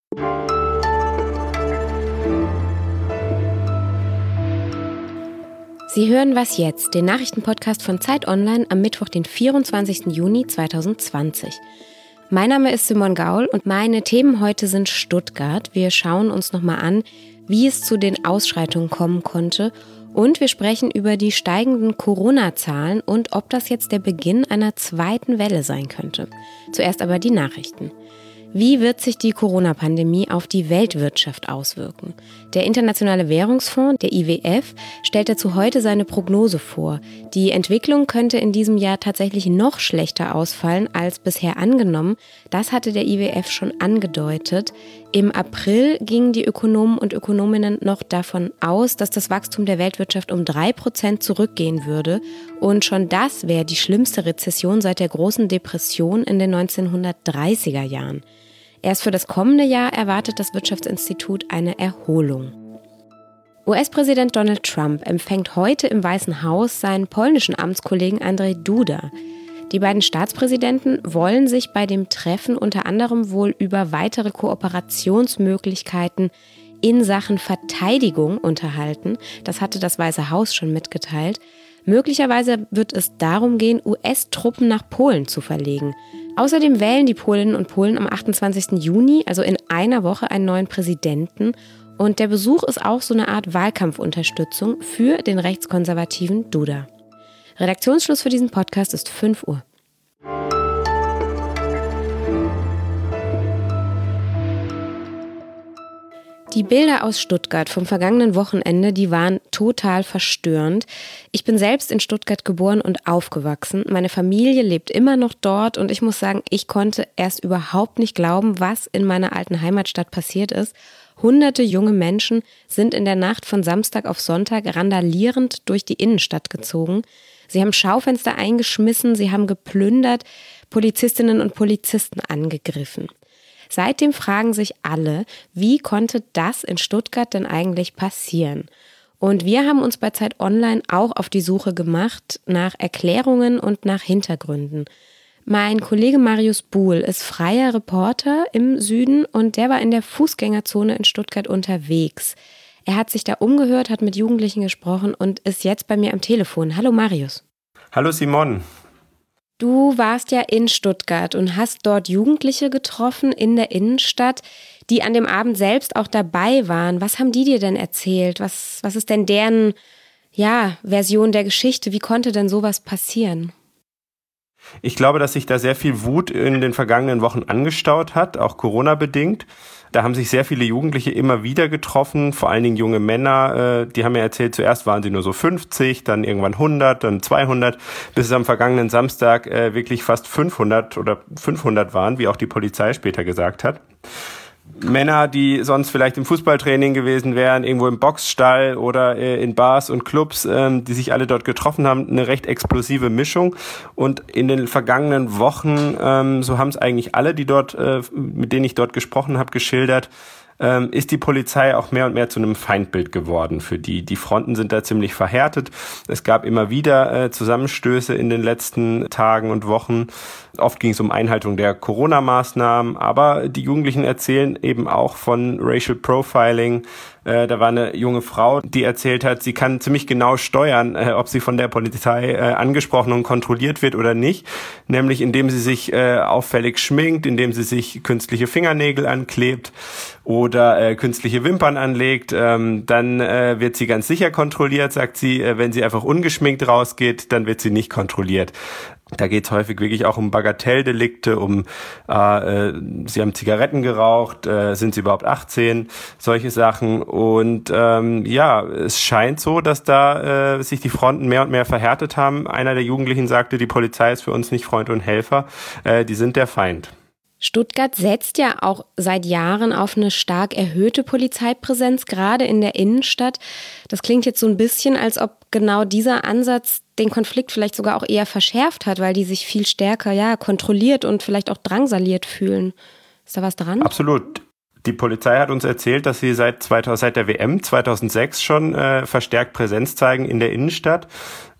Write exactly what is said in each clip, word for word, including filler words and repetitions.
Sie hören Was jetzt, den Nachrichtenpodcast von Zeit Online am Mittwoch, den vierundzwanzigsten Juni zweitausendzwanzig. Mein Name ist Simone Gaul und meine Themen heute sind Stuttgart. Wir schauen uns nochmal an, wie es zu den Ausschreitungen kommen konnte. Und wir sprechen über die steigenden Corona-Zahlen und ob das jetzt der Beginn einer zweiten Welle sein könnte. Zuerst aber die Nachrichten. Wie wird sich die Corona-Pandemie auf die Weltwirtschaft auswirken? Der Internationale Währungsfonds, der I W F, stellt dazu heute seine Prognose vor. Die Entwicklung könnte in diesem Jahr tatsächlich noch schlechter ausfallen als bisher angenommen. Das hatte der I W F schon angedeutet. Im April gingen die Ökonomen und Ökonominnen noch davon aus, dass das Wachstum der Weltwirtschaft um drei Prozent zurückgehen würde. Und schon das wäre die schlimmste Rezession seit der großen Depression in den neunzehnhundertdreißiger Jahren. Erst für das kommende Jahr erwartet das Wirtschaftsinstitut eine Erholung. U S-Präsident Donald Trump empfängt heute im Weißen Haus seinen polnischen Amtskollegen Andrzej Duda. Die beiden Staatspräsidenten wollen sich bei dem Treffen unter anderem wohl über weitere Kooperationsmöglichkeiten in Sachen Verteidigung unterhalten. Das hatte das Weiße Haus schon mitgeteilt. Möglicherweise wird es darum gehen, U S-Truppen nach Polen zu verlegen. Außerdem wählen die Polinnen und Polen am achtundzwanzigsten Juni, also in einer Woche, einen neuen Präsidenten. Und der Besuch ist auch so eine Art Wahlkampfunterstützung für den rechtskonservativen Duda. Redaktionsschluss für diesen Podcast ist fünf Uhr. Die Bilder aus Stuttgart vom vergangenen Wochenende, die waren total verstörend. Ich bin selbst in Stuttgart geboren und aufgewachsen. Meine Familie lebt immer noch dort und ich muss sagen, ich konnte erst überhaupt nicht glauben, was in meiner alten Heimatstadt passiert ist. Hunderte junge Menschen sind in der Nacht von Samstag auf Sonntag randalierend durch die Innenstadt gezogen. Sie haben Schaufenster eingeschmissen, sie haben geplündert, Polizistinnen und Polizisten angegriffen. Seitdem fragen sich alle, wie konnte das in Stuttgart denn eigentlich passieren? Und wir haben uns bei Zeit Online auch auf die Suche gemacht nach Erklärungen und nach Hintergründen. Mein Kollege Marius Buhl ist freier Reporter im Süden und der war in der Fußgängerzone in Stuttgart unterwegs. Er hat sich da umgehört, hat mit Jugendlichen gesprochen und ist jetzt bei mir am Telefon. Hallo Marius. Hallo Simon. Du warst ja in Stuttgart und hast dort Jugendliche getroffen in der Innenstadt, die an dem Abend selbst auch dabei waren. Was haben die dir denn erzählt? Was, was ist denn deren, ja, Version der Geschichte? Wie konnte denn sowas passieren? Ich glaube, dass sich da sehr viel Wut in den vergangenen Wochen angestaut hat, auch Corona-bedingt. Da haben sich sehr viele Jugendliche immer wieder getroffen, vor allen Dingen junge Männer. Die haben mir erzählt, zuerst waren sie nur so fünfzig, dann irgendwann hundert, dann zweihundert, bis es am vergangenen Samstag wirklich fast fünfhundert oder fünfhundert waren, wie auch die Polizei später gesagt hat. Männer, die sonst vielleicht im Fußballtraining gewesen wären, irgendwo im Boxstall oder äh, in Bars und Clubs, ähm, die sich alle dort getroffen haben, eine recht explosive Mischung. Und in den vergangenen Wochen, ähm, so haben es eigentlich alle, die dort, äh, mit denen ich dort gesprochen habe, geschildert, ähm, ist die Polizei auch mehr und mehr zu einem Feindbild geworden für die. Die Fronten sind da ziemlich verhärtet. Es gab immer wieder äh, Zusammenstöße in den letzten Tagen und Wochen. Oft ging es um Einhaltung der Corona-Maßnahmen, aber die Jugendlichen erzählen eben auch von Racial Profiling. Äh, da war eine junge Frau, die erzählt hat, sie kann ziemlich genau steuern, äh, ob sie von der Polizei äh, angesprochen und kontrolliert wird oder nicht. Nämlich indem sie sich äh, auffällig schminkt, indem sie sich künstliche Fingernägel anklebt oder äh, künstliche Wimpern anlegt. Ähm, dann äh, wird sie ganz sicher kontrolliert, sagt sie. Äh, wenn sie einfach ungeschminkt rausgeht, dann wird sie nicht kontrolliert. Da geht es häufig wirklich auch um Bagatelldelikte, um äh, äh, sie haben Zigaretten geraucht, äh, sind sie überhaupt achtzehn, solche Sachen. Und ähm, ja, es scheint so, dass da äh, sich die Fronten mehr und mehr verhärtet haben. Einer der Jugendlichen sagte, die Polizei ist für uns nicht Freund und Helfer, äh, die sind der Feind. Stuttgart setzt ja auch seit Jahren auf eine stark erhöhte Polizeipräsenz, gerade in der Innenstadt. Das klingt jetzt so ein bisschen, als ob genau dieser Ansatz den Konflikt vielleicht sogar auch eher verschärft hat, weil die sich viel stärker ja kontrolliert und vielleicht auch drangsaliert fühlen. Ist da was dran? Absolut. Die Polizei hat uns erzählt, dass sie seit, zweitausend, seit der W M zweitausendsechs schon äh, verstärkt Präsenz zeigen in der Innenstadt.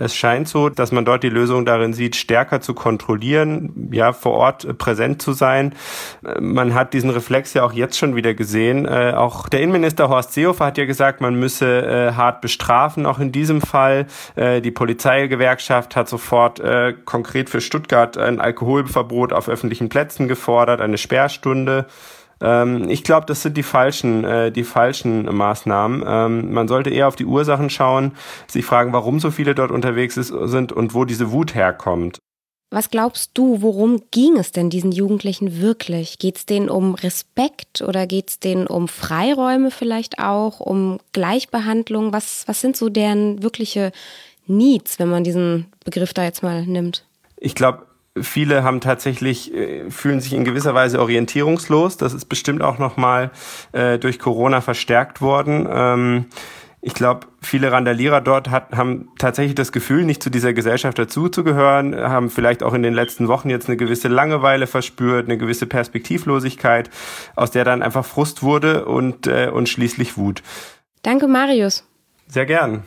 Es scheint so, dass man dort die Lösung darin sieht, stärker zu kontrollieren, ja, vor Ort präsent zu sein. Man hat diesen Reflex ja auch jetzt schon wieder gesehen. Äh, auch der Innenminister Horst Seehofer hat ja gesagt, man müsse äh, hart bestrafen, auch in diesem Fall. Äh, die Polizeigewerkschaft hat sofort äh, konkret für Stuttgart ein Alkoholverbot auf öffentlichen Plätzen gefordert, eine Sperrstunde. Ich glaube, das sind die falschen, äh, die falschen Maßnahmen. Ähm, man sollte eher auf die Ursachen schauen, sich fragen, warum so viele dort unterwegs ist, sind und wo diese Wut herkommt. Was glaubst du, worum ging es denn diesen Jugendlichen wirklich? Geht es denen um Respekt oder geht es denen um Freiräume vielleicht auch, um Gleichbehandlung? Was, was sind so deren wirkliche Needs, wenn man diesen Begriff da jetzt mal nimmt? Ich glaube, viele haben tatsächlich, äh, fühlen sich in gewisser Weise orientierungslos. Das ist bestimmt auch nochmal äh, durch Corona verstärkt worden. Ähm, ich glaube, viele Randalierer dort hat, haben tatsächlich das Gefühl, nicht zu dieser Gesellschaft dazuzugehören, haben vielleicht auch in den letzten Wochen jetzt eine gewisse Langeweile verspürt, eine gewisse Perspektivlosigkeit, aus der dann einfach Frust wurde und, äh, und schließlich Wut. Danke, Marius. Sehr gern.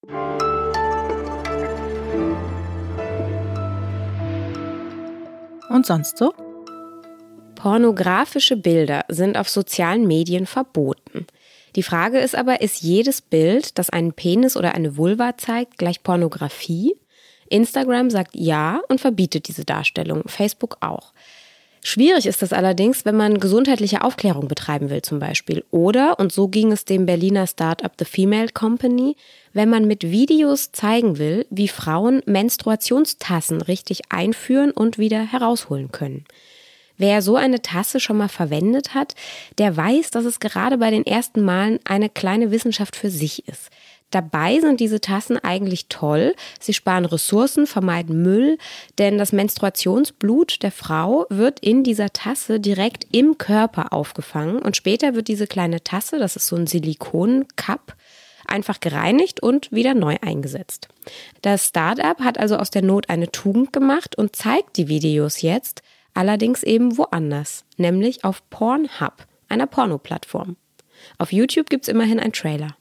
Und sonst so? Pornografische Bilder sind auf sozialen Medien verboten. Die Frage ist aber, ist jedes Bild, das einen Penis oder eine Vulva zeigt, gleich Pornografie? Instagram sagt ja und verbietet diese Darstellung, Facebook auch. Schwierig ist das allerdings, wenn man gesundheitliche Aufklärung betreiben will zum Beispiel. Oder, und so ging es dem Berliner Start-up The Female Company, wenn man mit Videos zeigen will, wie Frauen Menstruationstassen richtig einführen und wieder herausholen können. Wer so eine Tasse schon mal verwendet hat, der weiß, dass es gerade bei den ersten Malen eine kleine Wissenschaft für sich ist. Dabei sind diese Tassen eigentlich toll. Sie sparen Ressourcen, vermeiden Müll, denn das Menstruationsblut der Frau wird in dieser Tasse direkt im Körper aufgefangen und später wird diese kleine Tasse, das ist so ein Silikon-Cup, einfach gereinigt und wieder neu eingesetzt. Das Start-up hat also aus der Not eine Tugend gemacht und zeigt die Videos jetzt, allerdings eben woanders, nämlich auf Pornhub, einer Porno-Plattform. Auf YouTube gibt's immerhin einen Trailer.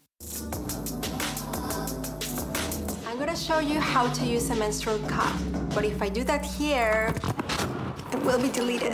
I'm gonna show you how to use a menstrual cup, but if I do that here, it will be deleted.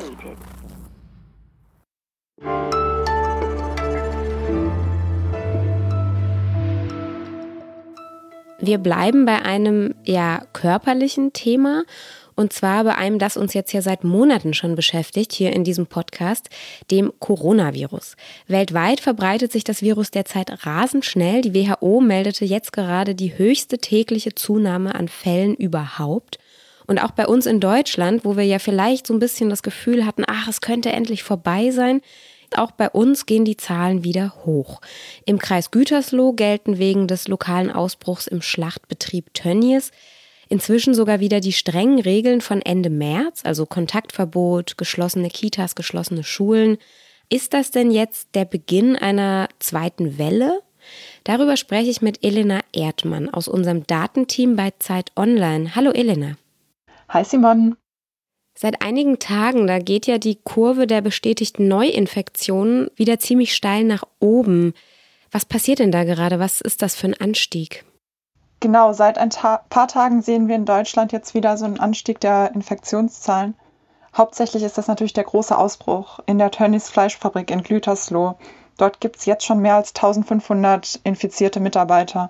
Wir bleiben bei einem ja körperlichen Thema und zwar bei einem, das uns jetzt ja seit Monaten schon beschäftigt, hier in diesem Podcast, dem Coronavirus. Weltweit verbreitet sich das Virus derzeit rasend schnell. Die W H O meldete jetzt gerade die höchste tägliche Zunahme an Fällen überhaupt. Und auch bei uns in Deutschland, wo wir ja vielleicht so ein bisschen das Gefühl hatten, ach, es könnte endlich vorbei sein, auch bei uns gehen die Zahlen wieder hoch. Im Kreis Gütersloh gelten wegen des lokalen Ausbruchs im Schlachtbetrieb Tönnies inzwischen sogar wieder die strengen Regeln von Ende März, also Kontaktverbot, geschlossene Kitas, geschlossene Schulen. Ist das denn jetzt der Beginn einer zweiten Welle? Darüber spreche ich mit Elena Erdmann aus unserem Datenteam bei Zeit Online. Hallo Elena. Hi Simon. Seit einigen Tagen, da geht ja die Kurve der bestätigten Neuinfektionen wieder ziemlich steil nach oben. Was passiert denn da gerade? Was ist das für ein Anstieg? Genau, seit ein ta- paar Tagen sehen wir in Deutschland jetzt wieder so einen Anstieg der Infektionszahlen. Hauptsächlich ist das natürlich der große Ausbruch in der Tönnies Fleischfabrik in Gütersloh. Dort gibt es jetzt schon mehr als eintausendfünfhundert infizierte Mitarbeiter.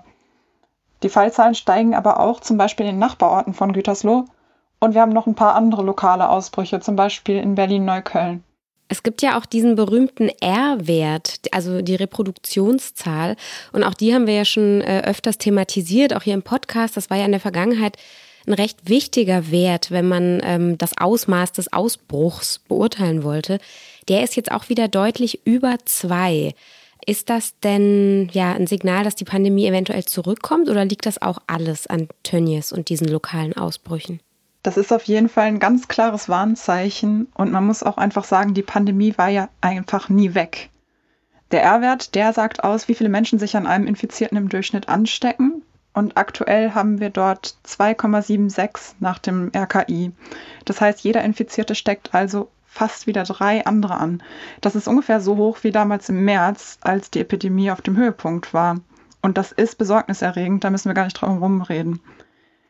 Die Fallzahlen steigen aber auch zum Beispiel in den Nachbarorten von Gütersloh. Und wir haben noch ein paar andere lokale Ausbrüche, zum Beispiel in Berlin-Neukölln. Es gibt ja auch diesen berühmten R-Wert, also die Reproduktionszahl. Und auch die haben wir ja schon äh, öfters thematisiert, auch hier im Podcast. Das war ja in der Vergangenheit ein recht wichtiger Wert, wenn man ähm, das Ausmaß des Ausbruchs beurteilen wollte. Der ist jetzt auch wieder deutlich über zwei. Ist das denn ja ein Signal, dass die Pandemie eventuell zurückkommt oder liegt das auch alles an Tönnies und diesen lokalen Ausbrüchen? Das ist auf jeden Fall ein ganz klares Warnzeichen und man muss auch einfach sagen, die Pandemie war ja einfach nie weg. Der R-Wert, der sagt aus, wie viele Menschen sich an einem Infizierten im Durchschnitt anstecken und aktuell haben wir dort zwei Komma sechsundsiebzig nach dem R K I. Das heißt, jeder Infizierte steckt also fast wieder drei andere an. Das ist ungefähr so hoch wie damals im März, als die Epidemie auf dem Höhepunkt war. Und das ist besorgniserregend, da müssen wir gar nicht drum herum reden.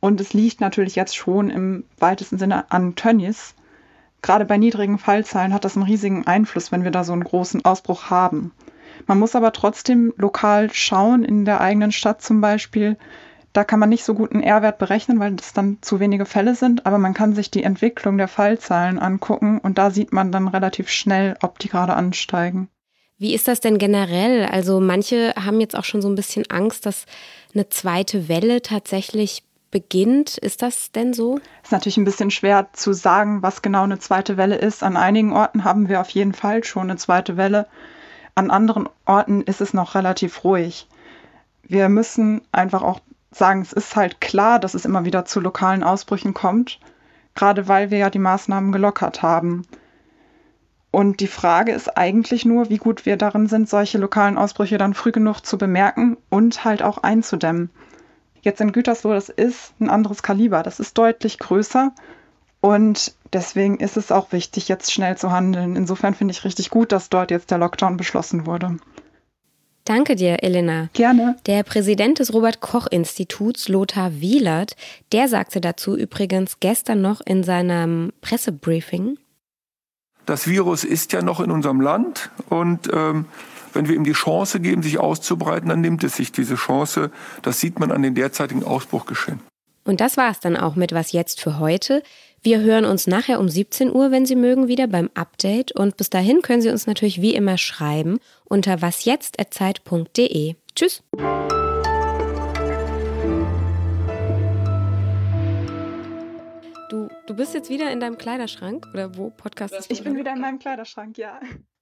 Und es liegt natürlich jetzt schon im weitesten Sinne an Tönnies. Gerade bei niedrigen Fallzahlen hat das einen riesigen Einfluss, wenn wir da so einen großen Ausbruch haben. Man muss aber trotzdem lokal schauen, in der eigenen Stadt zum Beispiel. Da kann man nicht so gut einen R-Wert berechnen, weil das dann zu wenige Fälle sind. Aber man kann sich die Entwicklung der Fallzahlen angucken und da sieht man dann relativ schnell, ob die gerade ansteigen. Wie ist das denn generell? Also manche haben jetzt auch schon so ein bisschen Angst, dass eine zweite Welle tatsächlich beginnt. Ist das denn so? Ist natürlich ein bisschen schwer zu sagen, was genau eine zweite Welle ist. An einigen Orten haben wir auf jeden Fall schon eine zweite Welle. An anderen Orten ist es noch relativ ruhig. Wir müssen einfach auch sagen, es ist halt klar, dass es immer wieder zu lokalen Ausbrüchen kommt, gerade weil wir ja die Maßnahmen gelockert haben. Und die Frage ist eigentlich nur, wie gut wir darin sind, solche lokalen Ausbrüche dann früh genug zu bemerken und halt auch einzudämmen. Jetzt in Gütersloh, das ist ein anderes Kaliber, das ist deutlich größer und deswegen ist es auch wichtig, jetzt schnell zu handeln. Insofern finde ich richtig gut, dass dort jetzt der Lockdown beschlossen wurde. Danke dir, Elena. Gerne. Der Präsident des Robert-Koch-Instituts, Lothar Wielert, der sagte dazu übrigens gestern noch in seinem Pressebriefing: Das Virus ist ja noch in unserem Land und ähm, wenn wir ihm die Chance geben, sich auszubreiten, dann nimmt es sich diese Chance. Das sieht man an den derzeitigen Ausbruchgeschehen. Und das war es dann auch mit Was jetzt für heute. Wir hören uns nachher um siebzehn Uhr, wenn Sie mögen, wieder beim Update. Und bis dahin können Sie uns natürlich wie immer schreiben unter wasjetzt at zeit punkt de. Tschüss. Du, du bist jetzt wieder in deinem Kleiderschrank? Oder wo podcastest du? Ich bin wieder in meinem Kleiderschrank, ja.